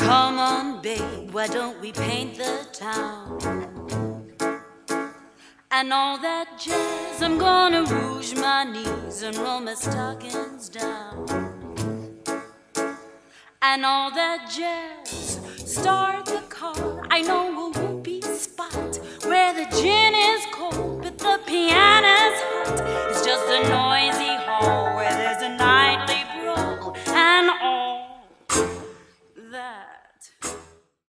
Come on, babe, why don't we paint the town? And all that jazz, I'm gonna rouge my knees and roll my stockings down. And all that jazz, start the car, I know